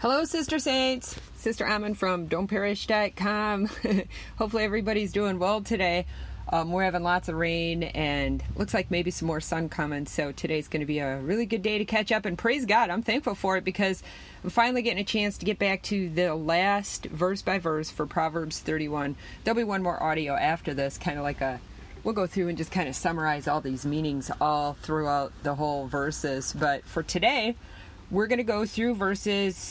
Hello, Sister Saints. Sister Ammon from don'tperish.com. Hopefully everybody's doing well today. We're having lots of rain and looks like maybe some more sun coming. So today's going to be a really good day to catch up. And praise God, I'm thankful for it because I'm finally getting a chance to get back to the last verse by verse for Proverbs 31. There'll be one more audio after this, kind of like we'll go through and just kind of summarize all these meanings all throughout the whole verses. But for today, we're going to go through verses,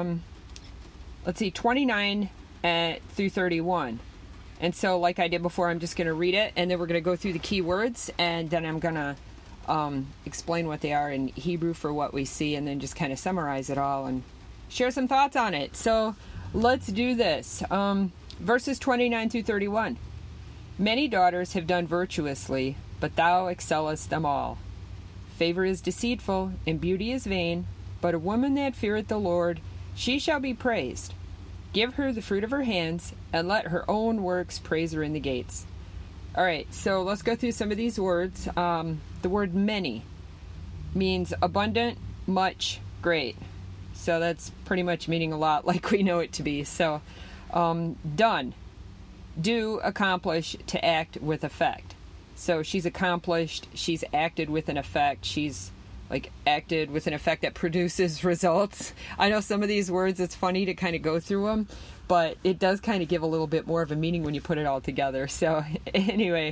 29 through 31. And so, like I did before, I'm just going to read it, and then we're going to go through the key words, and then I'm going to explain what they are in Hebrew for what we see, and then just kind of summarize it all and share some thoughts on it. So, let's do this. Verses 29 through 31. Many daughters have done virtuously, but thou excellest them all. Favor is deceitful, and beauty is vain, but a woman that feareth the Lord, she shall be praised. Give her the fruit of her hands, and let her own works praise her in the gates. All right, so let's go through some of these words. The word many means abundant, much, great. So that's pretty much meaning a lot like we know it to be. So done, do, accomplish, to act with effect. So she's accomplished, she's acted with an effect, she's acted with an effect that produces results. I know some of these words, it's funny to kind of go through them, but it does kind of give a little bit more of a meaning when you put it all together. So anyway,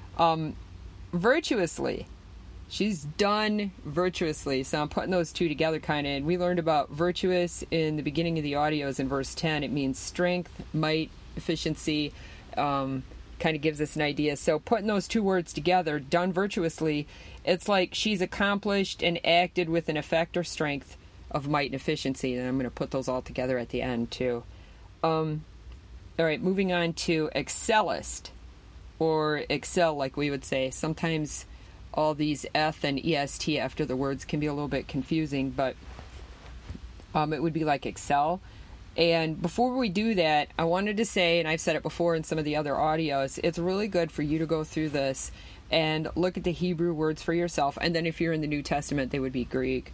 virtuously, she's done virtuously. So I'm putting those two together kind of, and we learned about virtuous in the beginning of the audios in verse 10. It means strength, might, efficiency, kind of gives us an idea. So putting those two words together, done virtuously, it's like she's accomplished and acted with an effect or strength of might and efficiency. And I'm going to put those all together at the end too. All right, moving on to excellest, or excel like we would say. Sometimes all these F and EST after the words can be a little bit confusing, but it would be like excel. And before we do that, I wanted to say, and I've said it before in some of the other audios, it's really good for you to go through this and look at the Hebrew words for yourself. And then if you're in the New Testament, they would be Greek.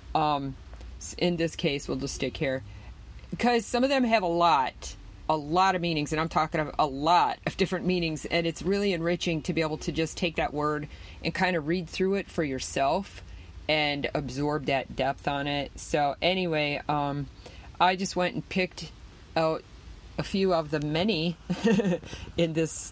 In this case, we'll just stick here. Because some of them have a lot of meanings, and I'm talking of a lot of different meanings. And it's really enriching to be able to just take that word and kind of read through it for yourself and absorb that depth on it. So anyway, I just went and picked out a few of the many in this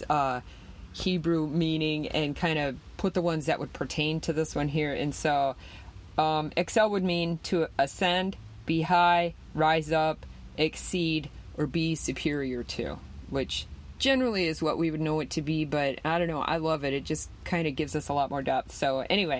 Hebrew meaning and kind of put the ones that would pertain to this one here. And so excel would mean to ascend, be high, rise up, exceed, or be superior to, which generally is what we would know it to be, but I don't know, I love it. It just kind of gives us a lot more depth. So anyway,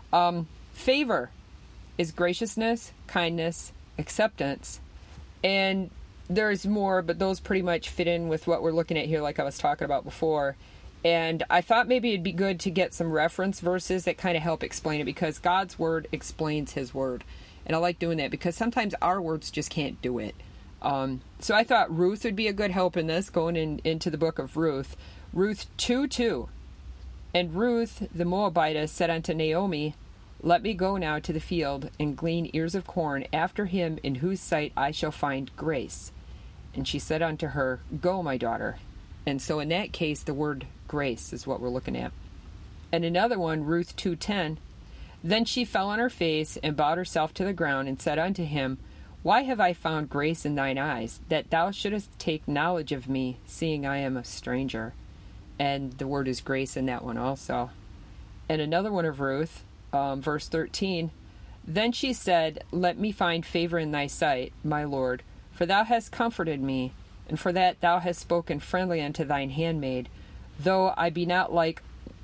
favor is graciousness, kindness, acceptance, and there's more, but those pretty much fit in with what we're looking at here like I was talking about before. And I thought maybe it'd be good to get some reference verses that kind of help explain it, because God's word explains his word, and I like doing that because sometimes our words just can't do it. So I thought Ruth would be a good help in this, going into the book of Ruth. Ruth 2:2. And Ruth the Moabitess said unto Naomi, Let me go now to the field and glean ears of corn after him in whose sight I shall find grace. And she said unto her, Go, my daughter. And so in that case, the word grace is what we're looking at. And another one, Ruth 2:10. Then she fell on her face and bowed herself to the ground and said unto him, Why have I found grace in thine eyes, that thou shouldest take knowledge of me, seeing I am a stranger? And the word is grace in that one also. And another one of Ruth, verse 13, Then she said, Let me find favor in thy sight, my Lord, for thou hast comforted me, and for that thou hast spoken friendly unto thine handmaid, though I be not like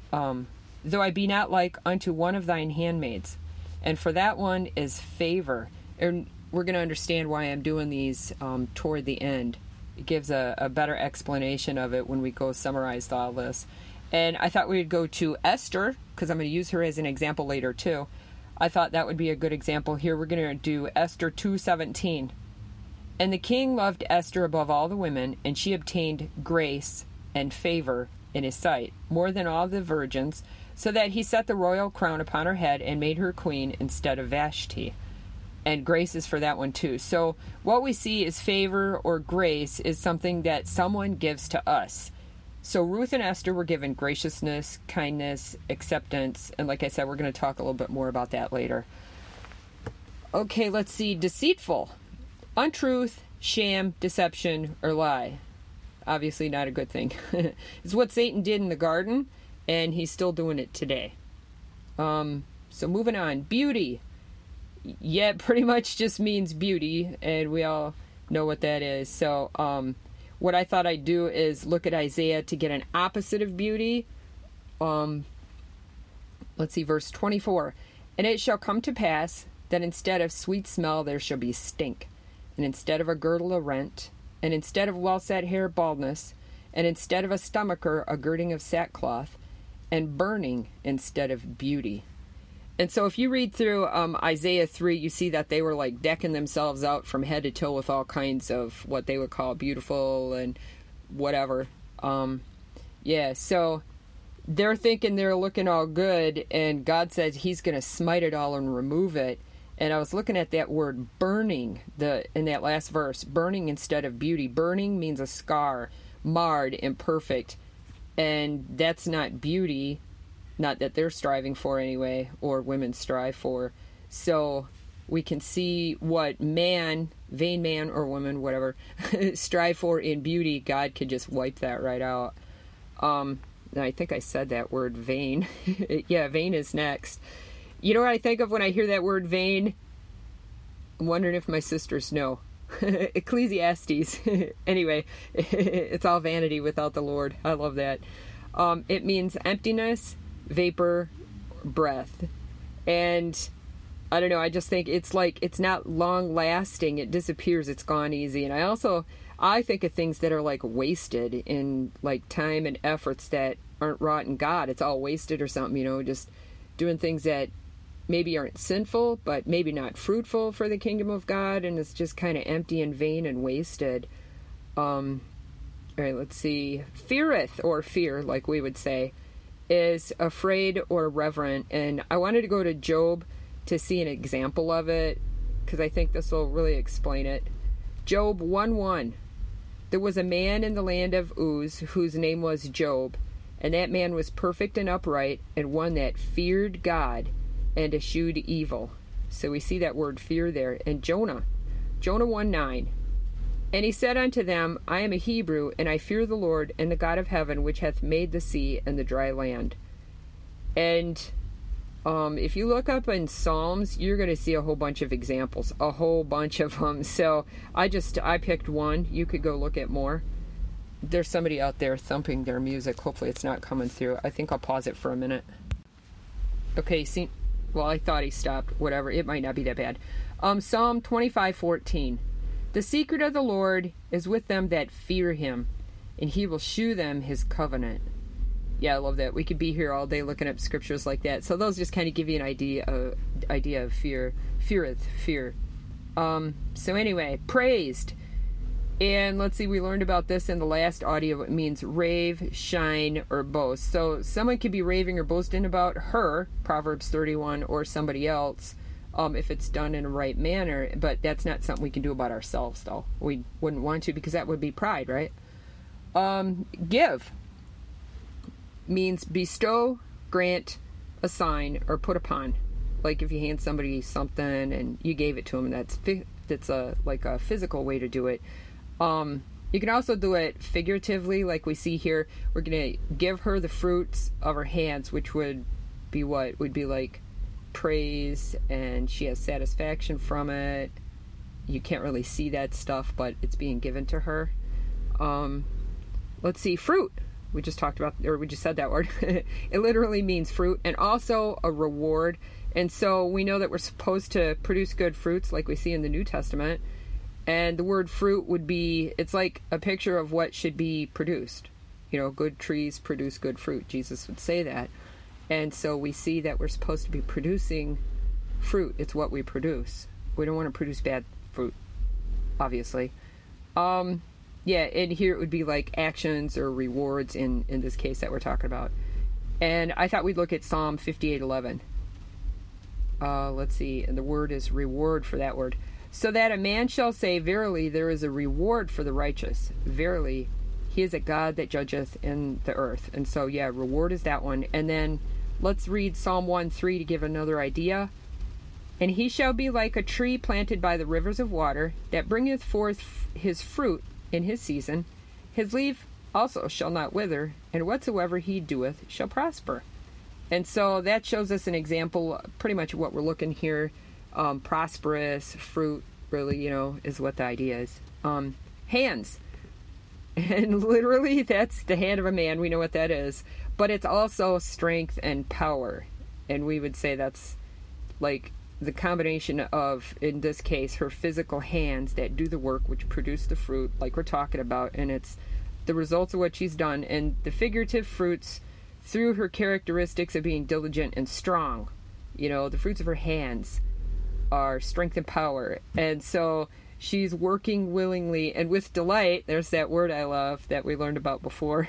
unto one of thine handmaids. And for that one is favor. And we're going to understand why I'm doing these toward the end. It gives a better explanation of it when we go summarize all this. And I thought we'd go to Esther, because I'm going to use her as an example later too. I thought that would be a good example here. We're going to do Esther 2:17. And the king loved Esther above all the women, and she obtained grace and favor in his sight, more than all the virgins, so that he set the royal crown upon her head and made her queen instead of Vashti. And grace is for that one too. So what we see is favor or grace is something that someone gives to us. So Ruth and Esther were given graciousness, kindness, acceptance, and like I said, we're going to talk a little bit more about that later. Okay, let's see. Deceitful. Untruth, sham, deception, or lie. Obviously not a good thing. It's what Satan did in the garden, and he's still doing it today. So moving on. Beauty. Yeah, pretty much just means beauty, and we all know what that is. So what I thought I'd do is look at Isaiah to get an opposite of beauty. Let's see, verse 24. And it shall come to pass that instead of sweet smell there shall be stink, and instead of a girdle a rent, and instead of well-set hair baldness, and instead of a stomacher a girding of sackcloth, and burning instead of beauty. And so if you read through Isaiah 3, you see that they were like decking themselves out from head to toe with all kinds of what they would call beautiful and whatever. So they're thinking they're looking all good, and God says he's going to smite it all and remove it. And I was looking at that word burning in that last verse, burning instead of beauty. Burning means a scar, marred, imperfect. And that's not beauty. Not that they're striving for anyway, or women strive for. So we can see what man, vain man or woman, whatever, strive for in beauty. God could just wipe that right out. I think I said that word vain. Yeah, vain is next. You know what I think of when I hear that word vain? I'm wondering if my sisters know. Ecclesiastes. Anyway, it's all vanity without the Lord. I love that. It means emptiness, vapor, breath. And I don't know, I just think it's like it's not long lasting. It disappears. It's gone easy. And I think of things that are like wasted in like time and efforts that aren't wrought in God. It's all wasted or something, just doing things that maybe aren't sinful, but maybe not fruitful for the kingdom of God. And it's just kind of empty and vain and wasted. All right, let's see. Feareth, or fear, like we would say, is afraid or reverent. And I wanted to go to Job to see an example of it, because I think this will really explain it. Job 1:1. There was a man in the land of Uz whose name was Job, and that man was perfect and upright, and one that feared God and eschewed evil. So we see that word fear there. And Jonah 1:9. And he said unto them, I am a Hebrew, and I fear the Lord and the God of heaven, which hath made the sea and the dry land. And if you look up in Psalms, you're going to see a whole bunch of examples, a whole bunch of them. So I picked one. You could go look at more. There's somebody out there thumping their music. Hopefully it's not coming through. I think I'll pause it for a minute. Okay, I thought he stopped. Whatever. It might not be that bad. Psalm 25:14. The secret of the Lord is with them that fear him, and he will shew them his covenant. Yeah, I love that. We could be here all day looking up scriptures like that. So those just kind of give you an idea of fear. Feareth, fear. So anyway, praised. And let's see, we learned about this in the last audio. It means rave, shine, or boast. So someone could be raving or boasting about her, Proverbs 31, or somebody else, if it's done in a right manner. But that's not something we can do about ourselves, though. We wouldn't want to, because that would be pride, right? Give means bestow, grant, assign, or put upon. Like if you hand somebody something and you gave it to them, that's like a physical way to do it. You can also do it figuratively, like we see here. We're going to give her the fruits of her hands, which would be what? Would be like praise, and she has satisfaction from it. You can't really see that stuff, but it's being given to her. Let's see, fruit. We just talked about, or we just said that word. It literally means fruit, and also a reward. And so we know that we're supposed to produce good fruits, like we see in the New Testament. And the word fruit would be, it's like a picture of what should be produced. Good trees produce good fruit. Jesus would say that. And so we see that we're supposed to be producing fruit. It's what we produce. We don't want to produce bad fruit, obviously. And here it would be like actions or rewards in this case that we're talking about. And I thought we'd look at Psalm 58:11. let's see, and the word is reward for that word. So that a man shall say, verily, there is a reward for the righteous. Verily, he is a God that judgeth in the earth. And so, yeah, reward is that one. And then let's read Psalm 1:3 to give another idea. And he shall be like a tree planted by the rivers of water, that bringeth forth his fruit in his season. His leaf also shall not wither, and whatsoever he doeth shall prosper. And so that shows us an example, pretty much what we're looking here. Prosperous fruit, really, is what the idea is. Hands. And literally, that's the hand of a man. We know what that is. But it's also strength and power. And we would say that's like the combination of, in this case, her physical hands that do the work, which produce the fruit, like we're talking about. And it's the results of what she's done. And the figurative fruits through her characteristics of being diligent and strong. The fruits of her hands are strength and power. And so she's working willingly and with delight. There's that word I love that we learned about before.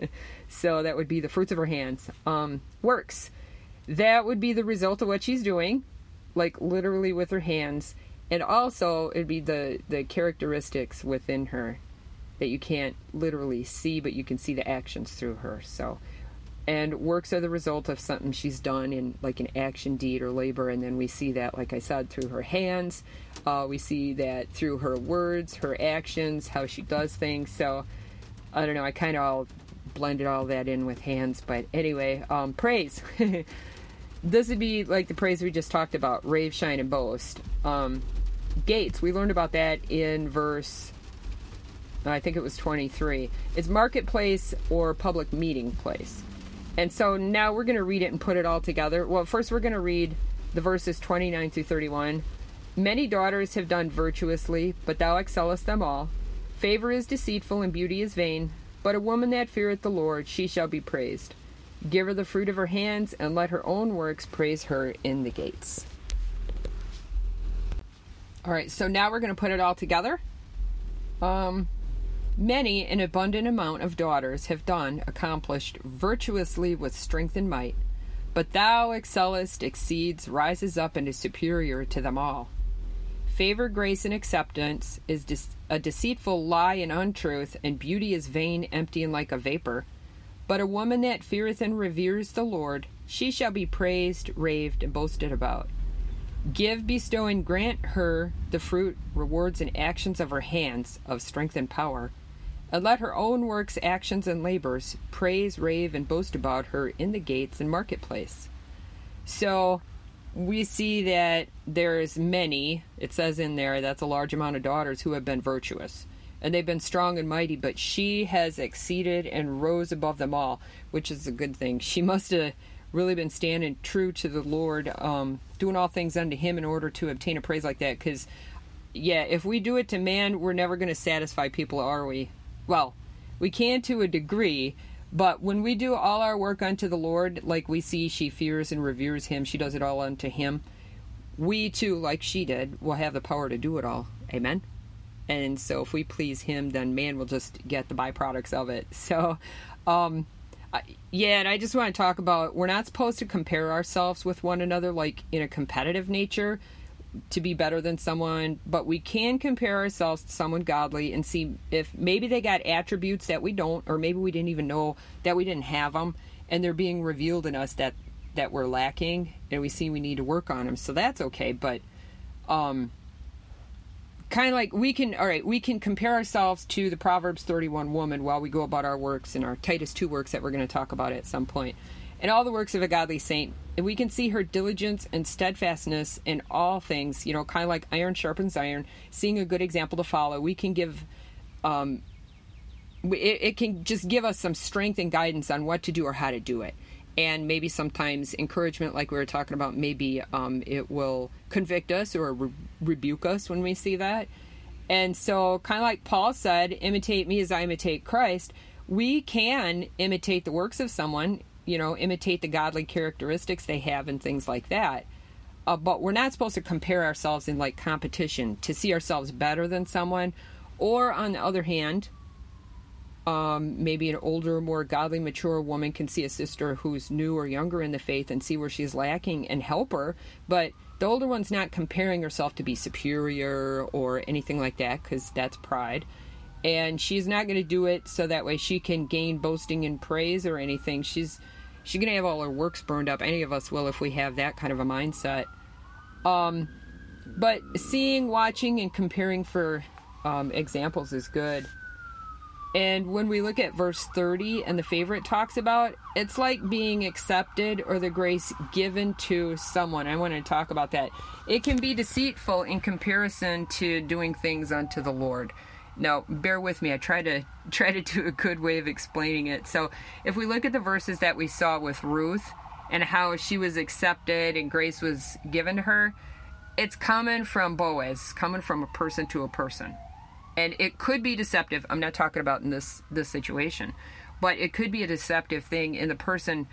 So that would be the fruits of her hands. Works. That would be the result of what she's doing, like literally with her hands. And also it'd be the characteristics within her that you can't literally see, but you can see the actions through her. So, and works are the result of something she's done in like an action, deed, or labor. And then we see that, like I said, through her hands. We see that through her words, her actions, how she does things. So, I don't know, I kind of all blended all that in with hands. But anyway, praise. This would be like the praise we just talked about, rave, shine, and boast. Gates, we learned about that in verse, I think it was 23. It's marketplace or public meeting place. And so now we're going to read it and put it all together. Well, first we're going to read the verses 29 through 31. Many daughters have done virtuously, but thou excellest them all. Favor is deceitful and beauty is vain, but a woman that feareth the Lord, she shall be praised. Give her the fruit of her hands, and let her own works praise her in the gates. All right, so now we're going to put it all together. Many, an abundant amount of daughters have accomplished virtuously with strength and might, but thou excellest, exceeds, rises up, and is superior to them all. Favor, grace, and acceptance is a deceitful lie and untruth, and beauty is vain, empty, and like a vapor. But a woman that feareth and reveres the Lord, she shall be praised, raved, and boasted about. Give, bestow, and grant her the fruit, rewards, and actions of her hands, of strength and power. And let her own works, actions, and labors praise, rave, and boast about her in the gates and marketplace. So we see that there's many, it says in there, that's a large amount of daughters who have been virtuous. And they've been strong and mighty, but she has exceeded and rose above them all, which is a good thing. She must have really been standing true to the Lord, doing all things unto him in order to obtain a praise like that. Because, yeah, if we do it to man, we're never going to satisfy people, are we? Well, we can to a degree, but when we do all our work unto the Lord, like we see she fears and reveres him, she does it all unto him, we too, like she did, will have the power to do it all. Amen? And so if we please him, then man will just get the byproducts of it. So, yeah, and I just want to talk about, we're not supposed to compare ourselves with one another like in a competitive nature to be better than someone, but we can compare ourselves to someone godly and see if maybe they got attributes that we don't, or maybe we didn't even know that we didn't have them, and they're being revealed in us that we're lacking, and we see we need to work on them. So that's okay, but kind of like we can compare ourselves to the Proverbs 31 woman while we go about our works and our Titus 2 works that we're going to talk about at some point, and all the works of a godly saint. And we can see her diligence and steadfastness in all things, kind of like iron sharpens iron, seeing a good example to follow. We can give, it can just give us some strength and guidance on what to do or how to do it. And maybe sometimes encouragement, like we were talking about, maybe it will convict us or rebuke us when we see that. And so kind of like Paul said, imitate me as I imitate Christ. We can imitate the works of someone, imitate the godly characteristics they have and things like that. But we're not supposed to compare ourselves in like competition to see ourselves better than someone. Or on the other hand, maybe an older, more godly, mature woman can see a sister who's new or younger in the faith and see where she's lacking and help her. But the older one's not comparing herself to be superior or anything like that, because that's pride. And she's not going to do it so that way she can gain boasting and praise or anything. She's going to have all her works burned up. Any of us will if we have that kind of a mindset. But seeing, watching, and comparing for examples is good. And when we look at verse 30 and the favor it talks about, it's like being accepted or the grace given to someone. I want to talk about that. It can be deceitful in comparison to doing things unto the Lord. Now, bear with me. I try to do a good way of explaining it. So if we look at the verses that we saw with Ruth and how she was accepted and grace was given to her, it's coming from Boaz, coming from a person to a person. And it could be deceptive. I'm not talking about in this situation, but it could be a deceptive thing in the person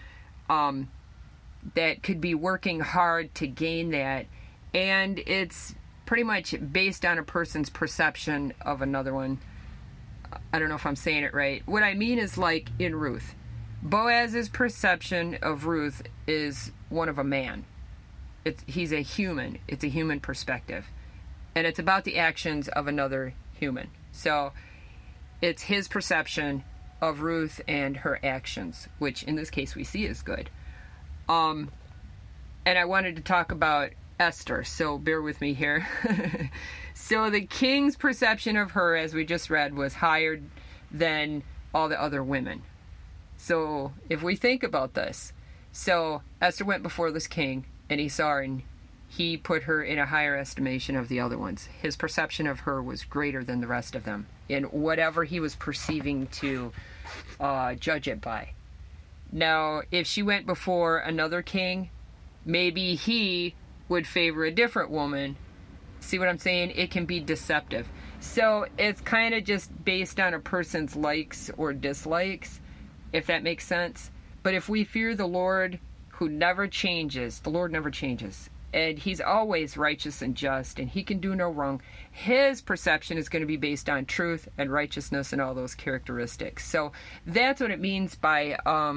that could be working hard to gain that. And it's pretty much based on a person's perception of another one. I don't know if I'm saying it right. What I mean is like in Ruth. Boaz's perception of Ruth is one of a man. He's a human. It's a human perspective. And it's about the actions of another human. So it's his perception of Ruth and her actions, which in this case we see is good. And I wanted to talk about Esther, so bear with me here. So the king's perception of her, as we just read, was higher than all the other women. So if we think about this, so Esther went before this king and he saw her and he put her in a higher estimation of the other ones. His perception of her was greater than the rest of them in whatever he was perceiving to judge it by. Now, if she went before another king, maybe he would favor a different woman. See what I'm saying? It can be deceptive. So it's kind of just based on a person's likes or dislikes, if that makes sense. But if we fear the Lord, who never changes, the Lord never changes, and he's always righteous and just, and he can do no wrong, his perception is going to be based on truth and righteousness and all those characteristics. So that's what it means by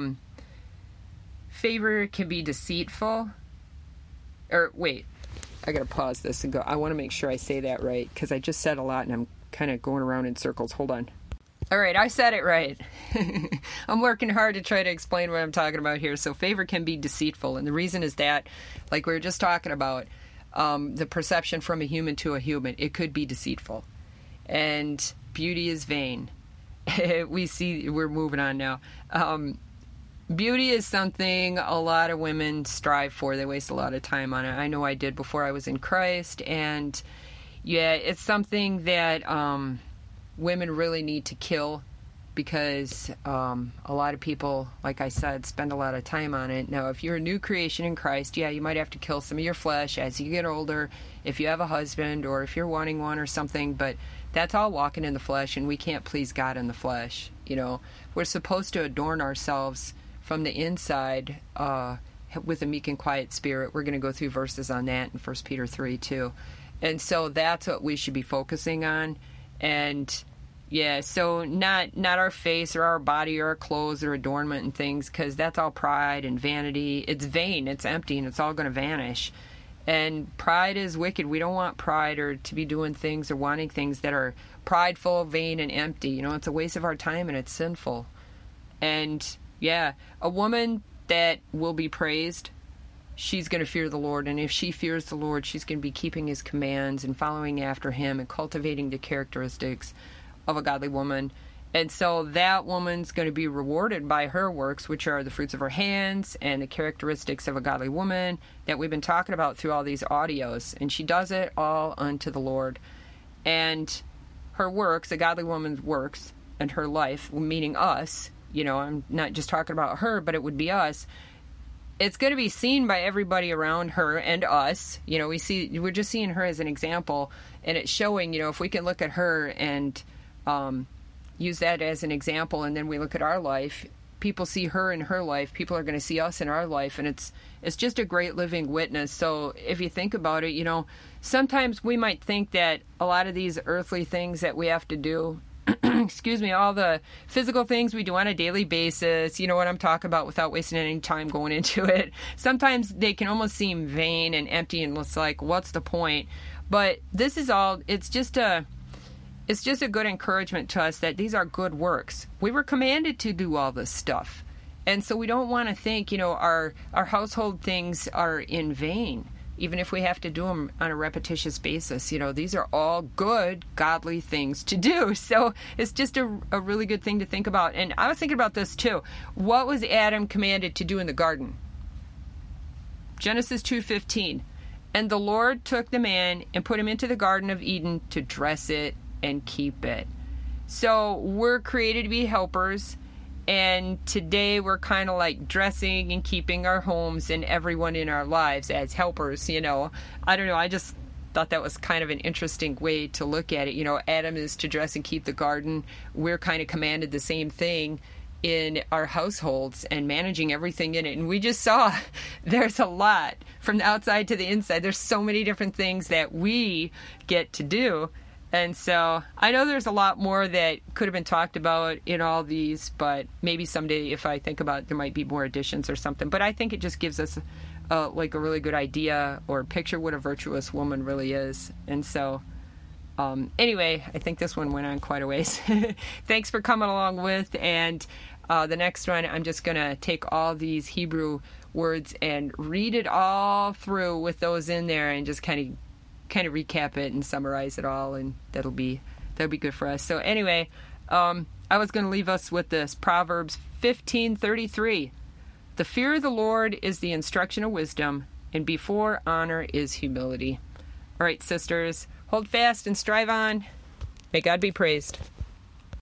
favor can be deceitful. Or wait, I gotta pause this and go. I want to make sure I say that right, because I just said a lot and I'm kind of going around in circles. Hold on. All right, I said it right. I'm working hard to try to explain what I'm talking about here. So favor can be deceitful, and the reason is that, like we were just talking about, the perception from a human to a human, it could be deceitful. And beauty is vain. We're moving on now. Beauty is something a lot of women strive for. They waste a lot of time on it. I know I did before I was in Christ. And yeah, it's something that women really need to kill, because a lot of people, like I said, spend a lot of time on it. Now, if you're a new creation in Christ, yeah, you might have to kill some of your flesh as you get older, if you have a husband or if you're wanting one or something. But that's all walking in the flesh, and we can't please God in the flesh. You know, we're supposed to adorn ourselves from the inside with a meek and quiet spirit. We're going to go through verses on that in 1 Peter 3 too. And so that's what we should be focusing on. And yeah, so not our face or our body or our clothes or adornment and things, because that's all pride and vanity. It's vain, it's empty, and it's all going to vanish. And pride is wicked. We don't want pride or to be doing things or wanting things that are prideful, vain, and empty. You know, it's a waste of our time and it's sinful. And yeah, a woman that will be praised, she's going to fear the Lord. And if she fears the Lord, she's going to be keeping his commands and following after him and cultivating the characteristics of a godly woman. And so that woman's going to be rewarded by her works, which are the fruits of her hands and the characteristics of a godly woman that we've been talking about through all these audios. And she does it all unto the Lord. And her works, a godly woman's works, and her life, meaning us, you know, I'm not just talking about her, but it would be us. It's going to be seen by everybody around her and us. You know, we're just seeing her as an example, and it's showing, you know, if we can look at her and use that as an example, and then we look at our life, people see her in her life, people are going to see us in our life, and it's just a great living witness. So if you think about it, you know, sometimes we might think that a lot of these earthly things that we have to do excuse me, all the physical things we do on a daily basis, you know what I'm talking about, without wasting any time going into it. Sometimes they can almost seem vain and empty, and it's like, what's the point? But this is all, it's just a good encouragement to us that these are good works. We were commanded to do all this stuff. And so we don't want to think, our household things are in vain, even if we have to do them on a repetitious basis. These are all good, godly things to do. So it's just a really good thing to think about. And I was thinking about this too. What was Adam commanded to do in the garden? Genesis 2:15. And the Lord took the man and put him into the Garden of Eden to dress it and keep it. So we're created to be helpers. And today we're kind of like dressing and keeping our homes and everyone in our lives as helpers, I don't know. I just thought that was kind of an interesting way to look at it. Adam is to dress and keep the garden. We're kind of commanded the same thing in our households and managing everything in it. And we just saw there's a lot from the outside to the inside. There's so many different things that we get to do. And so I know there's a lot more that could have been talked about in all these, but maybe someday if I think about it, there might be more additions or something. But I think it just gives us a really good idea or picture what a virtuous woman really is. And so anyway, I think this one went on quite a ways. Thanks for coming along with. And the next one, I'm just going to take all these Hebrew words and read it all through with those in there and just kind of recap it and summarize it all, and that'll be good for us. So anyway, I was going to leave us with this Proverbs 15:33. The fear of the Lord is the instruction of wisdom, and before honor is humility. All right, sisters, hold fast and strive on. May God be praised.